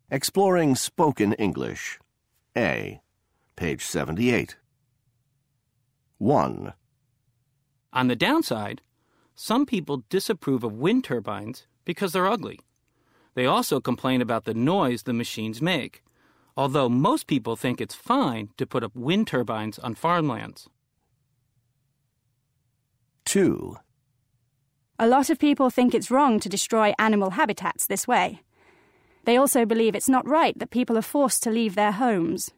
Exploring Spoken English. A. Page 78. 1. On the downside, some people disapprove of wind turbines because they're ugly. They also complain about the noise the machines make, although most people think it's fine to put up wind turbines on farmlands. 2. A lot of people think it's wrong to destroy animal habitats this way. They also believe it's not right that people are forced to leave their homes.